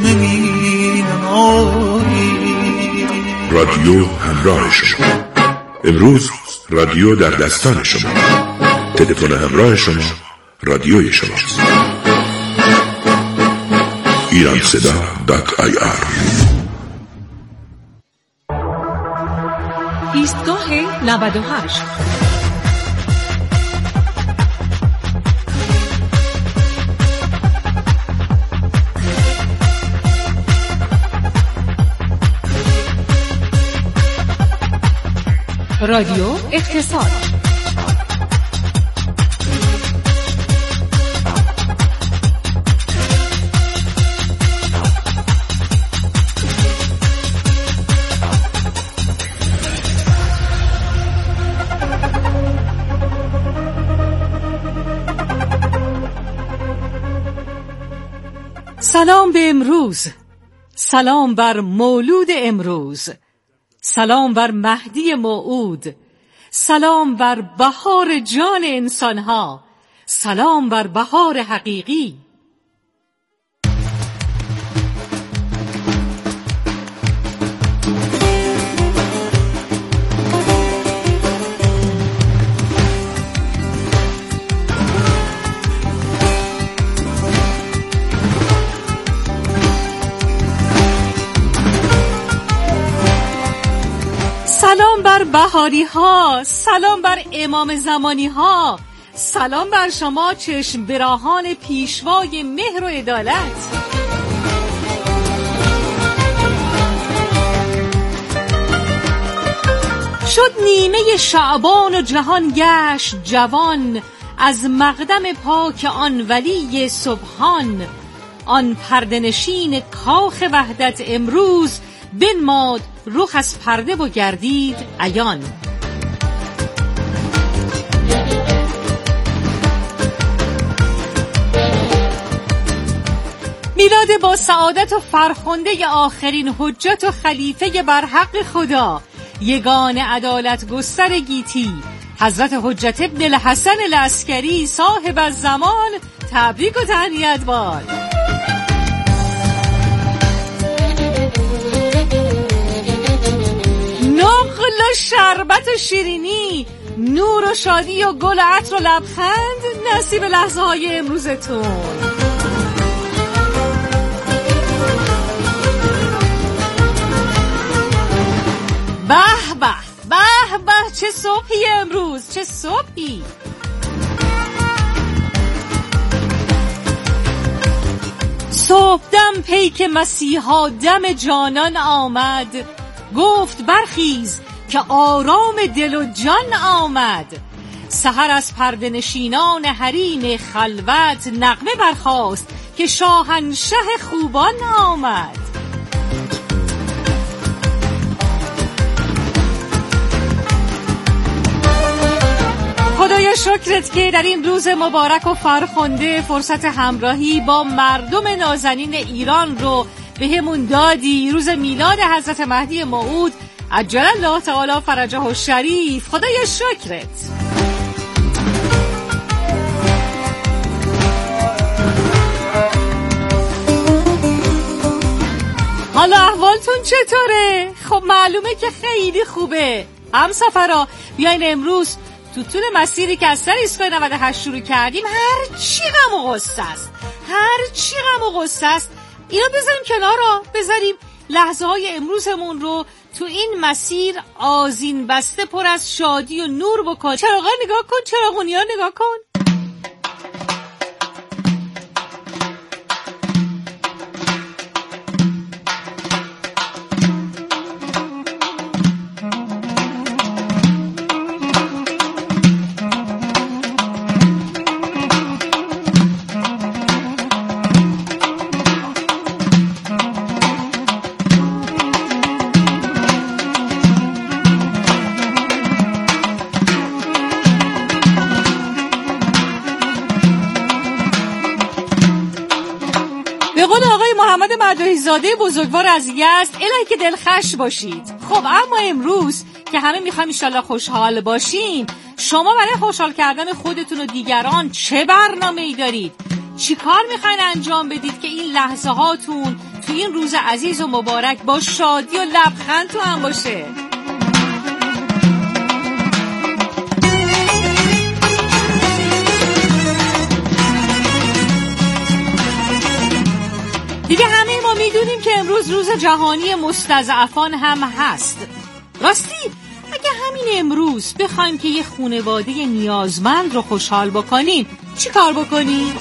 نمایی. رادیو همراه شما. امروز رادیو در دستان شما. تلفن همراه شما رادیوی شماست. Iranseda.ir. ایستگاه 98. رادیو اقتصاد. سلام به امروز، سلام بر مولود امروز، سلام بر مهدی موعود، سلام بر بهار جان انسانها، سلام بر بهار حقیقی. سلام بر بهاری ها، سلام بر امام زمانی ها، سلام بر شما چشم براهان پیشوای مهر و عدالت. شد نیمه شعبان و جهان گشت جوان، از مقدم پاک آن ولی سبحان. آن پرده‌نشین کاخ وحدت امروز، بنماد رخ از پرده و گردید عیان. میلاد با سعادت و فرخنده آخرین حجت و خلیفه برحق خدا، یگان عدالت گستر گیتی، حضرت حجت ابن الحسن العسکری صاحب الزمان، تبریک و تهنیت باد. نقل و شربت و شیرینی، نور و شادی و گل و عطر و لبخند، نصیب لحظه های امروزتون. به به به به، چه صبحی امروز، چه صبحی. صبحدم پیک مسیحا دم جانان آمد، گفت برخیز که آرام دل و جان آمد. سحر از پرده‌نشینان حریم خلوت، نغمه برخاست که شاهنشه خوبان آمد. خدایا شکرت که در این روز مبارک و فرخنده فرصت همراهی با مردم نازنین ایران رو به همون دادی. روز میلاد حضرت مهدی موعود عجل الله تعالی فرجه الشریف. خدایا شکرت. حالا احوالتون چطوره؟ خب معلومه که خیلی خوبه. همسفرا بیاین امروز تو طول مسیری که از سر ایستگاه 98 شروع کردیم، هر چی غم و غصه است اینا بذاریم کنارا، بذاریم لحظه های امروزمون رو تو این مسیر آذین بسته پر از شادی و نور بکن. چراغا نگاه کن، چراغونی ها نگاه کن. محمد مدرحی زاده بزرگوار از یزد، الهی که دلخوش باشید. خب اما امروز که همه میخوایم انشالله خوشحال باشیم، شما برای خوشحال کردن خودتون و دیگران چه برنامه‌ای دارید؟ چی کار میخواین انجام بدید که این لحظه هاتون تو این روز عزیز و مبارک با شادی و لبخند تو هم باشه؟ دیگه همه ما میدونیم که امروز روز جهانی مستضعفان هم هست. راستی اگه همین امروز بخوایم که یه خانواده نیازمند رو خوشحال بکنیم چی کار بکنیم؟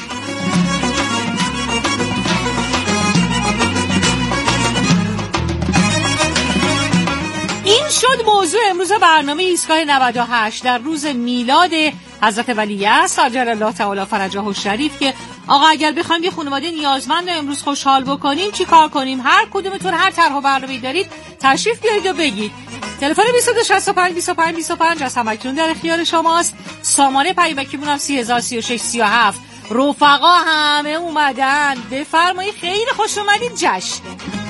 این شد موضوع امروز برنامه ایستگاه 98 در روز میلاد حضرت ولیعصر عجل الله تعالی فرجه الشریف که آقا اگر بخوایم یه خانواده نیازمند رو امروز خوشحال بکنیم چی کار کنیم؟ هر کدومتون هر طرح و برنامه‌ای دارید تشریف بیارید و بگید. تلفن 2265 25 25 از همکنون در اختیار شماست. سامانه پیامکیمون هم 3036 37. رفقا همه اومدن، بفرمایید، خیلی خوش اومدید. جشن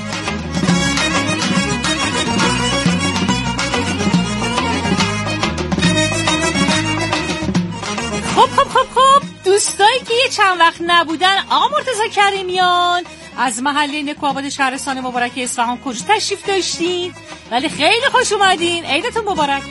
خب دوستایی که یه چند وقت نبودن، آقا مرتضی کریمیان از محله نکوآباد شهرستان مبارک اصفهان کجا تشریف داشتین؟ ولی خیلی خوش اومدین، عیدتون مبارک.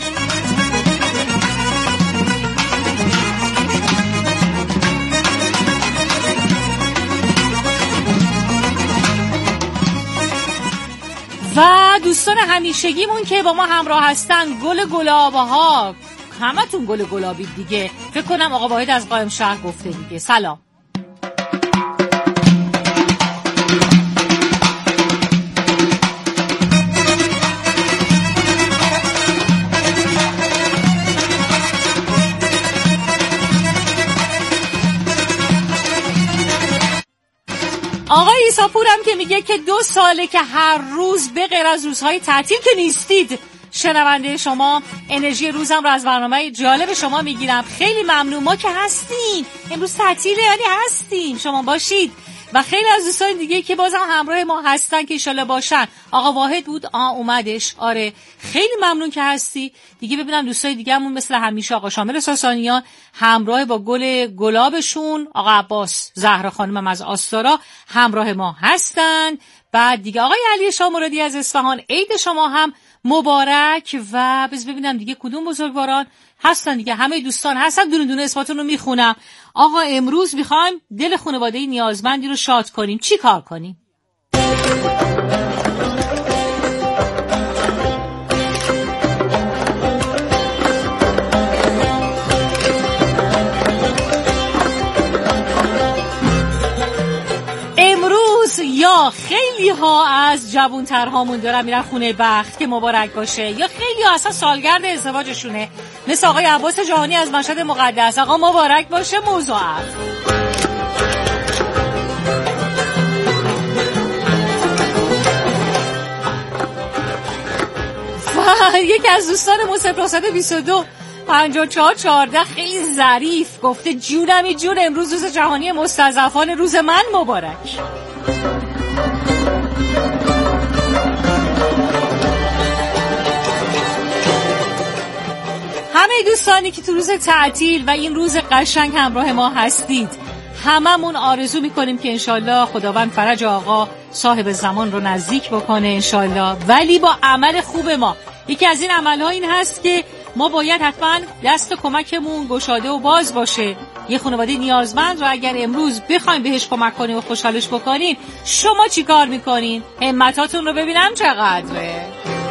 و دوستان همیشگیمون که با ما همراه هستن، گل گلاب‌ها، همتون گل گلابی دیگه. فکر کنم آقا واحد از قائم شهر گفته دیگه. سلام. آقای ایساپور هم که میگه که 2 ساله که هر روز به غیر از روزهای تعطیل که نیستید. شنونده شما، انرژی روزم رو از برنامه جالب شما میگیرم. خیلی ممنون. ما که هستیم، امروز تعطیله یعنی هستیم، شما باشید. و خیلی از دوستان دیگه که بازم همراه ما هستن که انشالله باشن. آقا واحد بود، اومدش. آره خیلی ممنون که هستی. دیگه ببینم دوستای دیگه همون مثل همیشه آقا شامل ساسانیان همراه با گل گلابشون، آقا عباس زهرا خانمم از آستارا همراه ما هستن. بعد دیگه آقای علی شاه مرادی از اصفهان، عید شما هم مبارک. و ببینم دیگه کدوم بزرگواران هستن دیگه. همه دوستان هستن، دونه دونه اسماتون رو میخونم. آقا امروز میخوایم دل خانواده نیازمندی رو شاد کنیم، چی کار کنیم؟ یا خیلی ها از جوانترهامون دارن میرن خونه بخت که مبارک باشه، یا خیلی ها اصلا سالگرد ازدواجشونه، مثل آقای عباس جهانی از مشهد مقدس. آقا مبارک باشه موضوعات. و یکی از دوستانمون 0222 54 14 خیلی ظریف گفته جونمی جون، امروز روز جهانی مستضعفان، روز من مبارک. همه دوستانی که تو روز تعطیل و این روز قشنگ همراه ما هستید، هممون آرزو میکنیم که انشالله خداوند فرج آقا صاحب زمان رو نزدیک بکنه انشالله. ولی با عمل خوب ما، یکی از این عملها این هست که ما باید حتما دست کمکمون گشاده و باز باشه. یه خانواده نیازمند رو اگر امروز بخوایم بهش کمک کنیم و خوشحالش بکنیم، شما چی کار میکنین؟ همتاتون رو ببینم چقدره.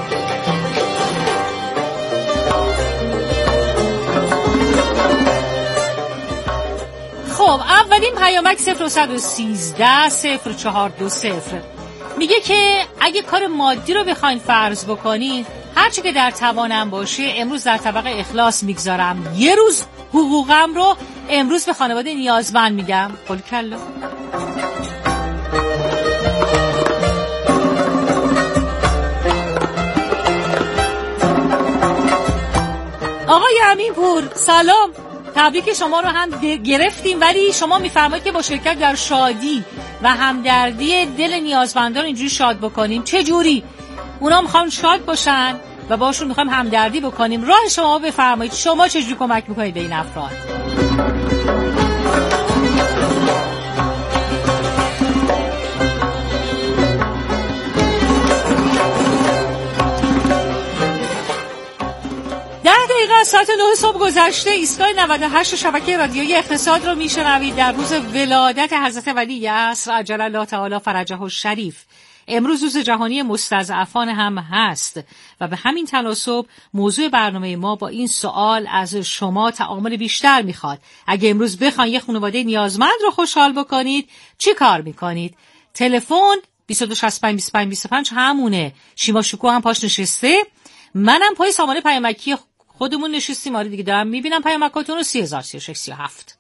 خب اولین پیامک 0113 0420 میگه که اگه کار مادی رو بخواین فرض بکنین، هرچی که در توانم باشه امروز در طبق اخلاص میگذارم. یه روز حقوقم رو امروز به خانواده نیازمند میگم. کلا آقای امینپور سلام، تبریک شما رو هم گرفتیم، ولی شما میفرمایید که با شرکت در شادی و همدردی دل نیازمندان اینجوری شاد بکنیم. چه جوری؟ اونا میخوان شاد باشن و باشون میخوایم همدردی بکنیم. راه شما بفرمایید، شما چجوری کمک میکنید به این افراد؟ ساعت 9 صبح گذشته. ایستگاه 98 شبکه رادیویی اقتصاد رو میشنوید در روز ولادت حضرت ولی عصر عجل الله تعالی فرجه الشریف. امروز روز جهانی مستضعفان هم هست و به همین تناسب موضوع برنامه ما با این سوال از شما تعامل بیشتر میخواد. اگه امروز بخواید یه خانواده نیازمند رو خوشحال بکنید چی کار میکنید؟ تلفن 22652525 همونه. شیما شکوه هم پاش نشسته، منم پای سامان پیامکی خودمون نشستیم. آره دیگه دارم میبینم پیامکاتون رو. 303637.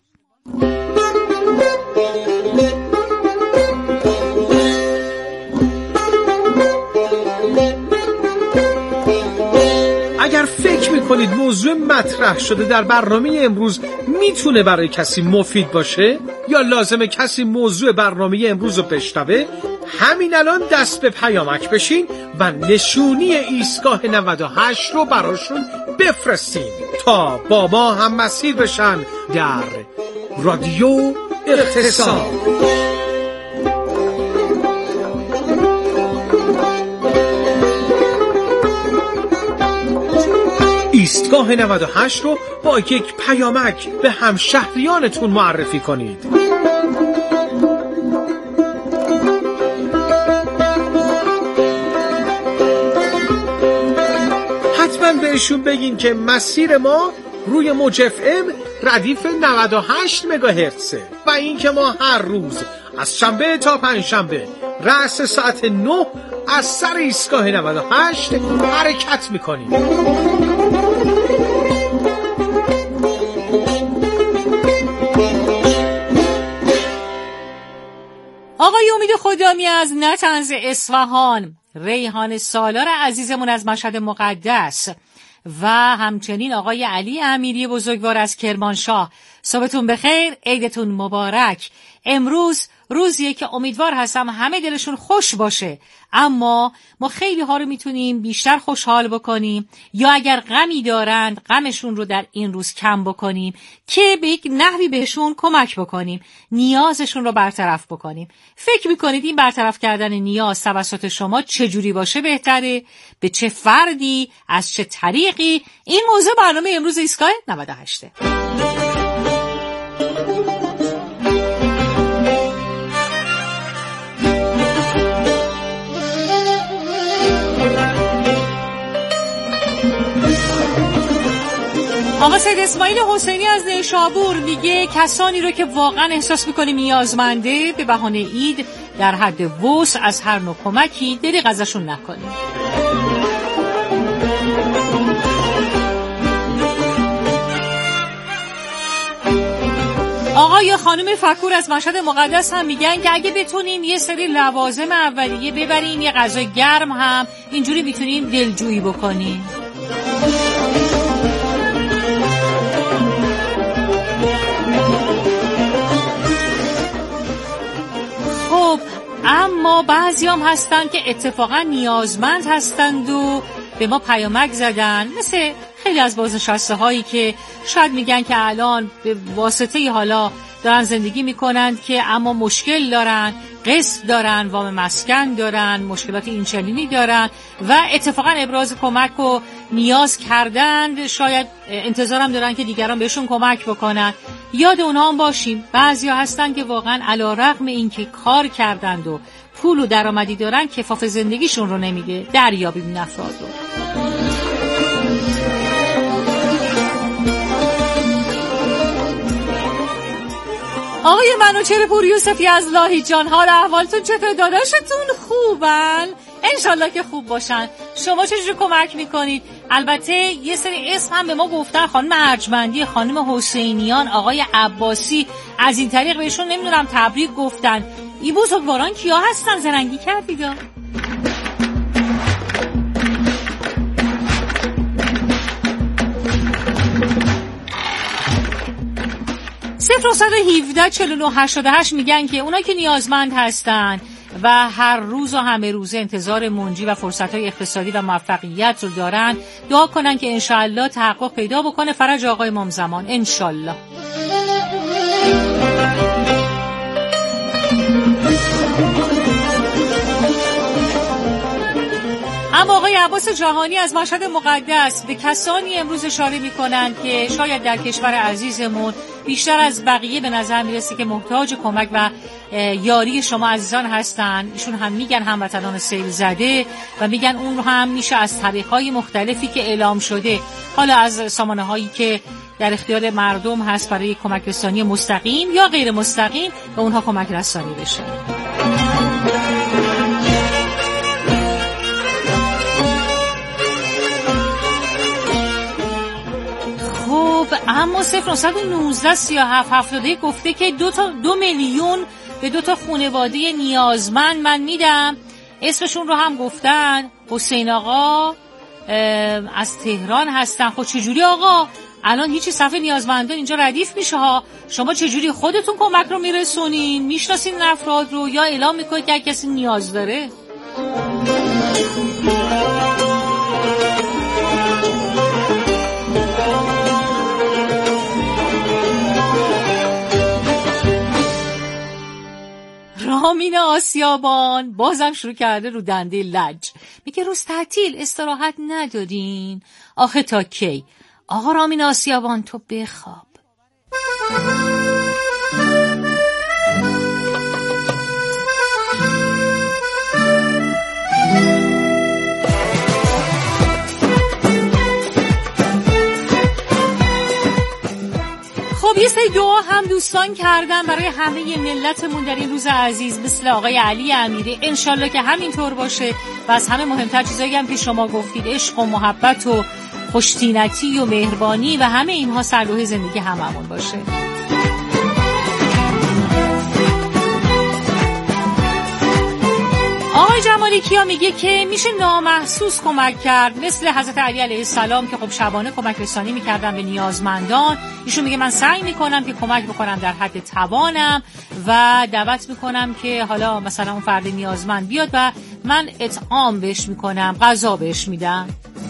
اگر فکر میکنید موضوع مطرح شده در برنامه امروز میتونه برای کسی مفید باشه یا لازمه کسی موضوع برنامه امروز رو بشنوه، همین الان دست به پیامک بشین و نشونی ایستگاه 98 رو براشون بفرستین تا با ما هم مسیر بشن در رادیو اقتصاد. ایستگاه 98 رو با یک پیامک به همشهریانتون معرفی کنید. حتما بهشون بگین که مسیر ما روی موج FM ردیف 98 مگاهرتزه و این که ما هر روز از شنبه تا پنجشنبه رأس ساعت 9 از سر ایستگاه 98 حرکت میکنیم. آقای امید خدامی از نطنز اصفهان، ریحان سالار عزیزمون از مشهد مقدس و همچنین آقای علی امیری بزرگوار از کرمانشاه، صبحتون بخیر، عیدتون مبارک. امروز روزیه که امیدوار هستم همه دلشون خوش باشه، اما ما خیلی ها رو میتونیم بیشتر خوشحال بکنیم یا اگر غمی دارند غمشون رو در این روز کم بکنیم که به یک نحوی بهشون کمک بکنیم، نیازشون رو برطرف بکنیم. فکر میکنید این برطرف کردن نیاز توسط شما چجوری باشه بهتره؟ به چه فردی؟ از چه طریقی؟ این موضوع برنامه امروز ایستگاه 98. آقا سید اسماعیل حسینی از نیشابور میگه کسانی رو که واقعا احساس میکنیم نیازمنده به بهانه عید در حد وسع از هر نوع کمکی دریغ ازشون نکنیم. آقای خانم فکور از مشهد مقدس هم میگن که اگه بتونیم یه سری لوازم اولیه ببریم، یه غذای گرم هم، اینجوری میتونیم دلجویی بکنیم. خب اما بعضی هم هستن که اتفاقا نیازمند هستند و به ما پیامک زدن، مثل خیلی از بازنشسته هایی که شاید میگن که الان به واسطه حالا دارن زندگی میکنن که اما مشکل دارن، قسط دارن، وام مسکن دارن، مشکلات اینچنینی دارن و اتفاقا ابراز کمک و نیاز کردند، شاید انتظارم دارن که دیگران بهشون کمک بکنن. یاد اونها هم باشیم بعضیا هستن که واقعا علی‌رغم اینکه کار کردند و پول و درآمدی دارن کفاف زندگیشون رو نمیده. دریابیم این افراد رو. آقای منوچهر پور یوسفی از لاهیجان، حال احوالتون چطور؟ داداشتون خوبن؟ انشالله که خوب باشن. شما چجوری کمک میکنید؟ البته یه سری اسم هم به ما گفتن، خانم ارجمندی، خانم حسینیان، آقای عباسی، از این طریق بهشون نمیدونم تبریک گفتن. این بزرگواران کیا هستن؟ زرنگی کردید؟ 0-1-7-49-88 میگن که اونا که نیازمند هستن و هر روز و همه روز انتظار منجی و فرصت‌های اقتصادی و موفقیت رو دارن، دعا کنن که انشالله تحقق پیدا بکنه فرج آقای امام زمان، انشالله. اما آقای عباس جهانی از مشهد مقدس به کسانی امروز اشاره می‌کنند که شاید در کشور عزیزمون بیشتر از بقیه به نظر میرسه که محتاج کمک و یاری شما عزیزان هستن. ایشون هم میگن هموطنان سیل زده و میگن اون هم میشه از طریق‌های مختلفی که اعلام شده، حالا از سامانه‌هایی که در اختیار مردم هست برای کمک رسانی مستقیم یا غیر مستقیم، به اونها کمک رسانی بشه. خب اما 09193771 گفته که 2 میلیون به 2 خانواده نیازمند من میدم. اسمشون رو هم گفتن، حسین آقا از تهران هستن. خب چجوری آقا؟ الان هیچی صفحه نیازمندان اینجا ردیف میشه ها. شما چجوری خودتون کمک رو میرسونین؟ میشناسین این افراد رو یا اعلام میکنید که کسی نیاز داره؟ رامین آسیابان بازم شروع کرده رو دنده لج. میگه روز تعطیل استراحت ندارین؟ آخه تا کی؟ آقا رامین آسیابان تو بخواب. خب یه سری دعا هم دوستان کردن برای همه ملتمون در این روز عزیز، مثل آقای علی امیری. انشالله که همینطور باشه و از همه مهمتر چیزایی هم که شما گفتید، عشق و محبت و خوشتینتی و مهربانی و همه اینها سرلوح زندگی هممون باشه. آقای جمالی کیا میگه که میشه نامحسوس کمک کرد، مثل حضرت علی علیه السلام که خب شبانه کمک رسانی میکردن به نیازمندان. ایشون میگه من سعی میکنم که کمک بکنم در حد توانم و دعوت میکنم که حالا مثلا اون فرد نیازمند بیاد و من اطعام بهش میکنم، غذا بهش میدم.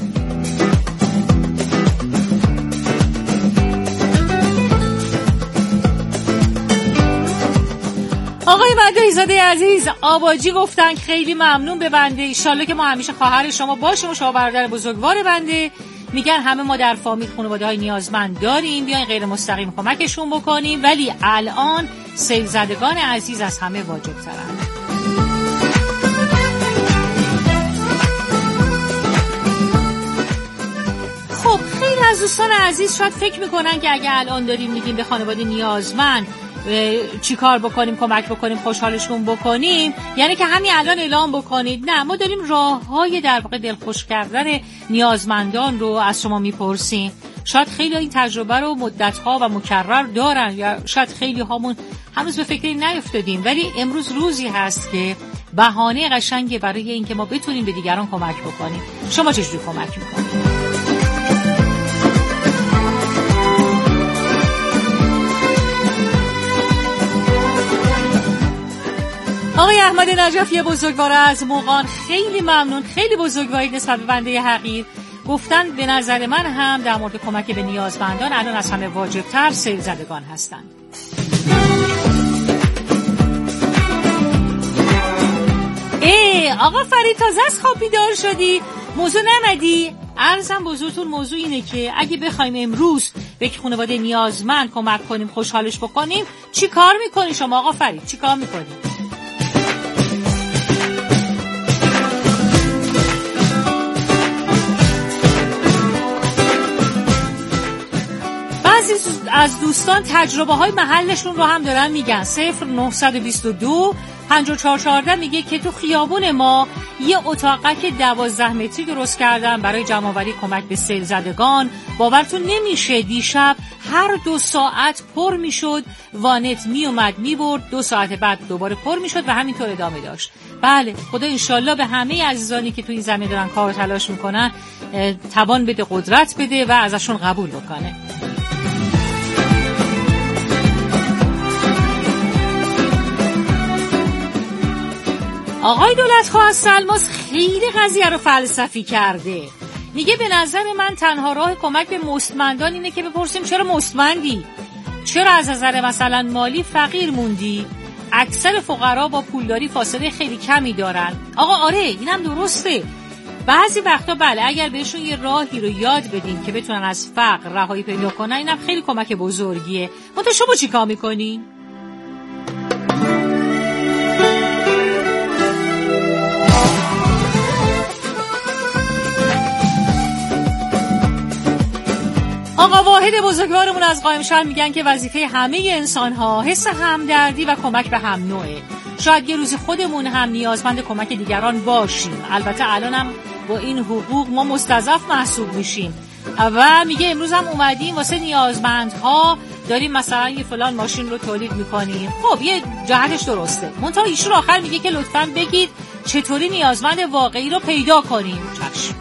آقای مدعی زاده عزیز آباجی گفتن خیلی ممنون به بنده، ایشالله که ما همیشه خواهر شما باشیم و شما برادر بزرگوار بنده. میگن همه ما در فامیل خانواده‌های نیازمند داریم، بیاین غیر مستقیم کمکشون بکنیم، ولی الان سیل زدگان عزیز از همه واجب ترن. خب خیلی از دوستان عزیز شاید فکر میکنن که اگه الان داریم میگیم به خانواده نیازمند چی کار بکنیم، کمک بکنیم، خوشحالشون بکنیم، یعنی که همین الان اعلام بکنید. نه، ما داریم راه‌های در واقع دلخوش کردن نیازمندان رو از شما میپرسیم. شاید خیلی این تجربه رو مدت‌ها و مکرر دارن یا شاید خیلی هامون هنوز به فکری نیفتادیم، ولی امروز روزی هست که بهانه قشنگی برای اینکه ما بتونیم به دیگران کمک بکنیم. شما چجوری کمک می‌کنید؟ آقای احمد نجفی بزرگوار از موقان خیلی ممنون، خیلی بزرگواری نسبت به بنده حقیر. گفتن به نظر من هم در مورد کمک به نیازمندان الان از همه واجب‌تر سیل زدگان هستند. آقا فرید تازه از خواب بیدار شدی؟ موضوع نمدی؟ عرضم بزرگتون موضوع اینه که اگه بخوایم امروز به یک خانواده نیازمند کمک کنیم، خوشحالش بکنیم، چی کار میکنی شما آقا فرید؟ چی کار میکنی؟ بعضی از دوستان تجربه های محلشون رو هم دارن میگن. 0922 5414 میگه که تو خیابون ما یه اتاقک 12 متری درست کردن برای جمع‌آوری کمک به سیل زدگان. باورتون نمیشه دیشب هر 2 ساعت پر میشد، وانت میومد میبرد، 2 ساعت بعد دوباره پر میشد و همینطور ادامه داشت. بله، خدا انشالله به همه عزیزانی که تو این زمین دارن کار و تلاش میکنن توان بده، قدرت بده و ازشون قبول بکنه. آقای دولتخواه از سلماس خیلی قضیه رو فلسفی کرده. میگه به نظر من تنها راه کمک به مستمندان اینه که بپرسیم چرا مستمندی؟ چرا از نظر مثلا مالی فقیر موندی؟ اکثر فقرا با پولداری فاصله خیلی کمی دارن. آقا آره اینم درسته، بعضی وقتا بله اگر بهشون یه راهی رو یاد بدیم که بتونن از فقر رهایی پیدا کنن، اینم خیلی کمک بزرگیه. منتها شما چی کار میکنی؟ آقا واحد بزرگوارمون از قائمشهر میگن که وظیفه همه انسان‌ها حس همدردی و کمک به هم نوعه. شاید یه روزی خودمون هم نیازمند کمک دیگران باشیم. البته الانم با این حقوق ما مستضعف محسوب میشیم و میگه امروز هم اومدیم واسه نیازمندها داریم مثلا یه فلان ماشین رو تولید میکنیم. خب یه جهتش درسته، منتها ایشون آخر میگه که لطفاً بگید چطوری نیازمند واقعی رو پیدا کنیم. چشم.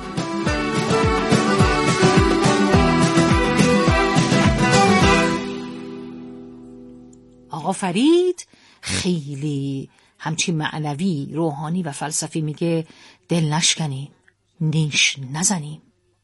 آقا فرید خیلی همچین معنوی، روحانی و فلسفی میگه دل نشکنیم، نیش نزنیم.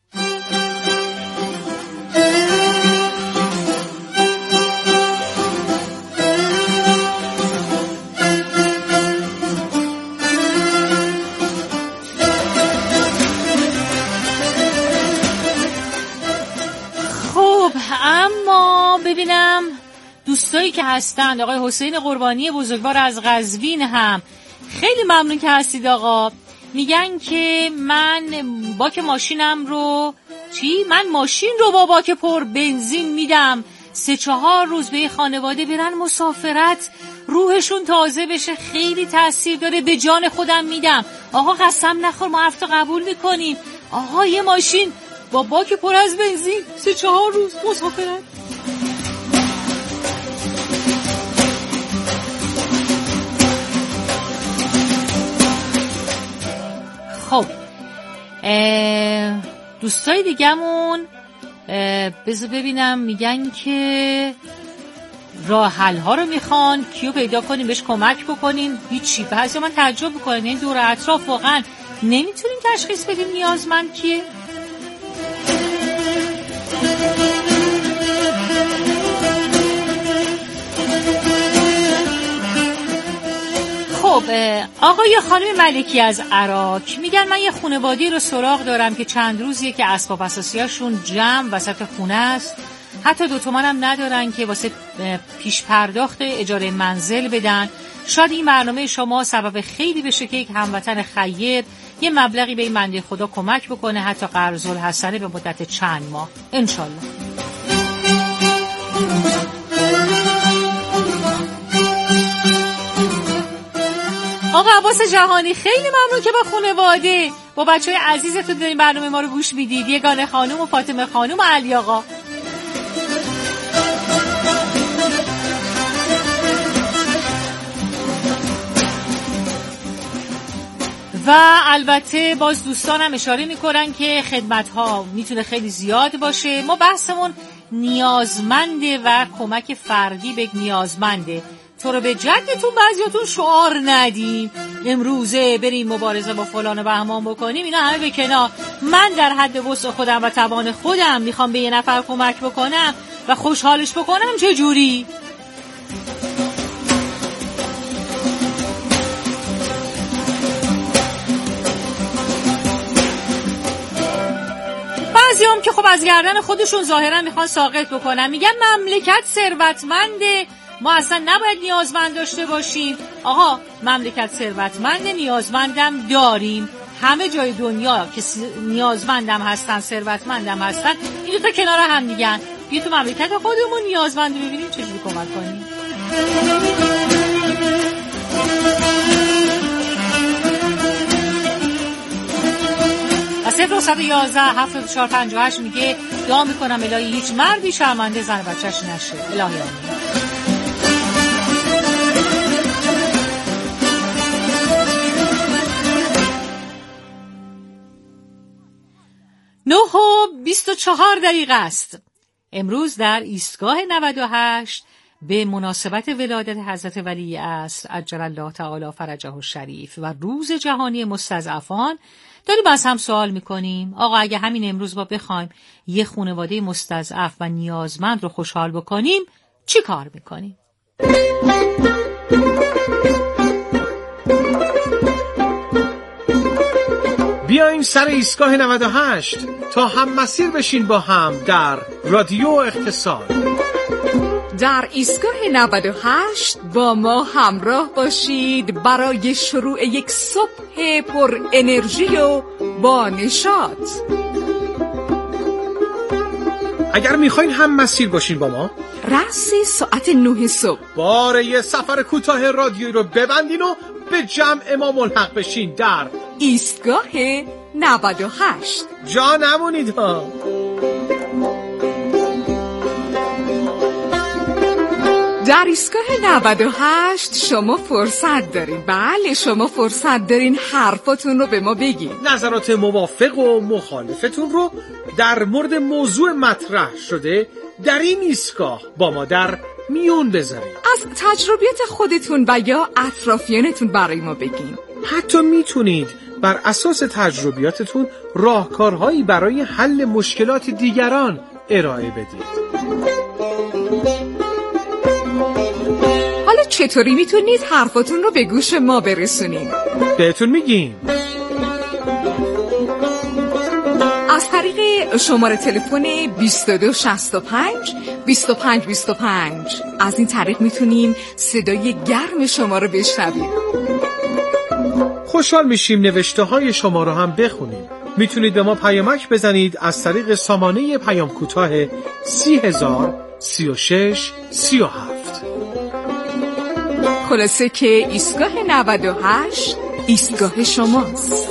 خب اما ببینم دوستایی که هستند. آقای حسین قربانی بزرگوار از قزوین هم خیلی ممنون که هستید آقا. میگن که من باک ماشینم رو من ماشین رو با باک پر بنزین میدم 3-4 روز به خانواده برن مسافرت، روحشون تازه بشه، خیلی تاثیر داره، به جان خودم میدم. آقا قسم نخور، ما حرفتو قبول میکنیم. آقا یه ماشین با باک پر از بنزین 3-4 روز مسافرت. خب دوستای دیگمون بذار ببینم میگن که راه حل ها رو میخوان کیو پیدا کنیم بهش کمک بکنیم. هیچی. بعضی من تعجب میکنن این دور اطراف واقعا نمیتونیم تشخیص بدیم نیازمند کیه. خب آقای خانم ملکی از عراق میگن من یه خانواده رو سراغ دارم که چند روزیه که اسباب اساسیاشون جمع وسط خونه است، حتی 2 تومن هم ندارن که واسه پیش پرداخت اجاره منزل بدن. شاید این برنامه شما سبب خیلی بشه که یک هموطن خیر یه مبلغی به این بنده خدا کمک بکنه، حتی قرض الحسنه به مدت چند ماه انشالله. آقا عباس جهانی خیلی ممنون که با خانواده با بچهای عزیزتون دارین برنامه ما رو گوش میدید. یگانه خانم و فاطمه خانم و علی آقا. و البته باز دوستانم اشاره میکنن که خدمت‌ها میتونه خیلی زیاد باشه. ما بحثمون نیازمنده و کمک فردی به نیازمنده. تو رو به جدتون بعضیاتون شعار ندیم امروزه بریم مبارزه با فلان و بهمان بکنیم، اینا همه به کنار. من در حد وسع خودم و توان خودم میخوام به یه نفر کمک بکنم و خوشحالش بکنم. چه جوری؟ بعضیام که خب از گردن خودشون ظاهرا میخوان ساقط بکنن، میگن مملکت ثروتمنده، ما اصلا نباید نیازمند داشته باشیم. آقا مملکت ثروتمنده، نیازمندم داریم. همه جای دنیا که نیازمندم هستن ثروتمندم هستن، این 2 تا کنار هم دیگن. بیا تو مملکت خودمون نیازمند ببینیم چجوری کمک کنیم. 011-7458 میگه دعا میکنم الهی هیچ مردی شرمنده زن بچهش نشه. الهی آمین. نه و 24 دقیقه است. امروز در ایستگاه 98 به مناسبت ولادت حضرت ولی عصر عجل الله تعالی فرجه الشریف و روز جهانی مستضعفان داریم از هم سوال میکنیم. آقا اگه همین امروز با بخوایم یه خانواده مستضعف و نیازمند رو خوشحال بکنیم چی کار میکنیم؟ بیاین سر ایستگاه 98 تا هم مسیر بشین با هم در رادیو اقتصاد. در ایستگاه 98 با ما همراه باشید برای شروع یک صبح پر انرژی و با نشاط. اگر میخواین هم مسیر باشین با ما، رأسی ساعت 9 صبح باره یه سفر کوتاه رادیویی رو ببندین و به جمع ما ملحق بشین در ایستگاه 98. جا نمونید ها. در ایستگاه 98 شما فرصت دارین، بله شما فرصت دارین حرفاتون رو به ما بگین، نظرات موافق و مخالفتون رو در مورد موضوع مطرح شده در این ایستگاه با ما در میون بذارید. از تجربیات خودتون و یا اطرافیانتون برای ما بگین. حتی میتونید بر اساس تجربیاتتون راهکارهایی برای حل مشکلات دیگران ارائه بدید. حالا چطوری میتونید حرفاتون رو به گوش ما برسونید؟ بهتون میگیم. از طریق شماره تلفن 2265 2525 از این طریق میتونیم صدای گرم شما رو بشنویم. خوشحال میشیم نوشته های شما رو هم بخونیم. میتونید به ما پیامک بزنید از طریق سامانه پیام کوتاه 30,036 37. خلاصه که ایستگاه 98 ایستگاه شماست.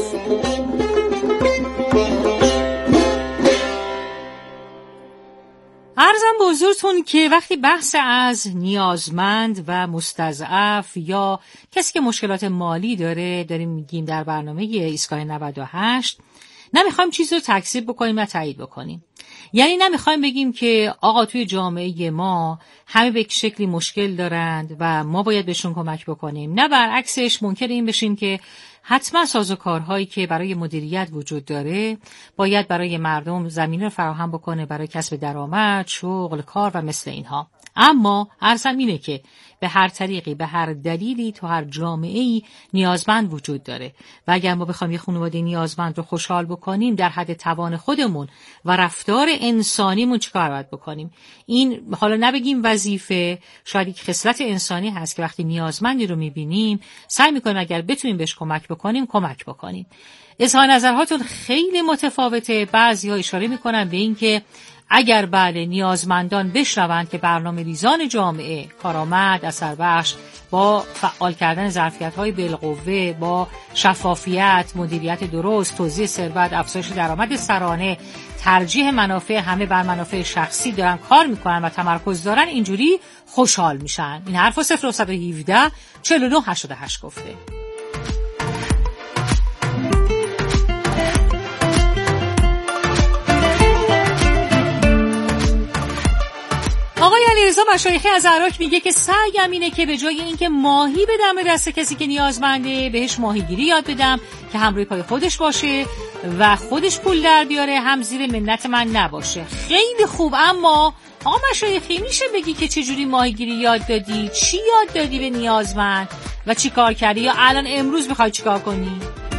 عرضم به حضورتون که وقتی بحث از نیازمند و مستضعف یا کسی که مشکلات مالی داریم میگیم در برنامه ایستگاه 98، نمیخوایم چیزی رو تکذیب بکنیم و تایید بکنیم. یعنی نمیخوایم بگیم که آقا توی جامعه ما همه به یک شکلی مشکل دارند و ما باید بهشون کمک بکنیم. نه، برعکسش منکر این بشیم که حتما سازوکارهایی که برای مدیریت وجود داره باید برای مردم زمینه رو فراهم بکنه برای کسب درآمد، شغل، کار و مثل اینها. اما عرضم اینه که به هر طریقی، به هر دلیلی تو هر جامعه‌ای نیازمند وجود داره و اگر ما بخوایم یه خانواده نیازمند رو خوشحال بکنیم در حد توان خودمون و رفتار انسانیمون چیکار باید بکنیم؟ این حالا نبگیم وظیفه، شاید یک خصلت انسانی هست که وقتی نیازمندی رو می‌بینیم سعی می‌کنیم اگر بتونیم بهش کمک بکنیم. اظهار نظرهاتون خیلی متفاوته. بعضی‌ها اشاره می‌کنن به این که اگر بله نیازمندان بشنوند که برنامه‌ریزان جامعه کارآمد، اثربخش، با فعال کردن ظرفیت‌های بالقوه، با شفافیت، مدیریت درست، توزیع ثروت، افزایش درآمد سرانه، ترجیح منافع همه بر منافع شخصی دارن کار میکنن و تمرکز دارن، اینجوری خوشحال میشن. این حرفو 0117 49 88 گفته. آقای علیرضا مشایخی از عراق میگه که سعیم اینه که به جای اینکه ماهی بدم به دست کسی که نیازمنده، بهش ماهیگیری یاد بدم که هم روی پای خودش باشه و خودش پول در بیاره، هم زیر منت من نباشه. خیلی خوب. اما آقا مشایخی میشه بگی که چجوری ماهیگیری یاد دادی؟ چی یاد دادی به نیازمند و چی کار کردی؟ یا الان امروز میخوای چی کار کنی؟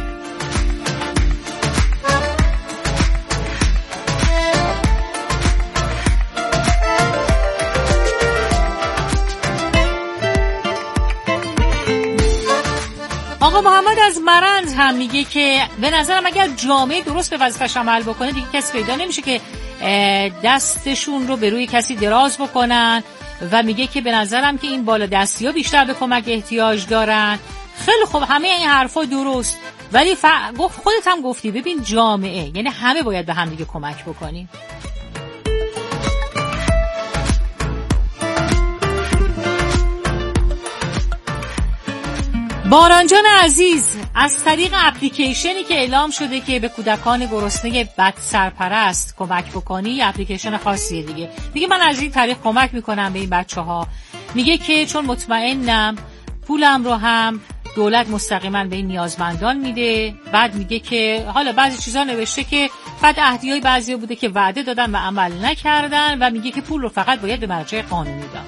آقا محمد از مرند هم میگه که به نظرم اگر جامعه درست به وظیفه‌اش عمل بکنه دیگه کسی پیدا نمیشه که دستشون رو به روی کسی دراز بکنن و میگه که به نظرم که این بالا دستی ها بیشتر به کمک احتیاج دارن. خیلی خوب، همه این حرفا درست، ولی خودت هم گفتی ببین جامعه یعنی همه باید به هم دیگه کمک بکنیم. بارانجان عزیز از طریق اپلیکیشنی که اعلام شده که به کودکان گرسنه بد سرپرست کمک بکنی، اپلیکیشن خاصیه دیگه. میگه من از این طریق کمک میکنم به این بچه‌ها. میگه که چون مطمئنم پولم رو هم دولت مستقیما به این نیازمندان میده. بعد میگه که حالا بعضی چیزا نوشته که بعد عهدیای بعضیا بوده که وعده دادن و عمل نکردن و میگه که پول رو فقط باید به مرجع قانونی داد.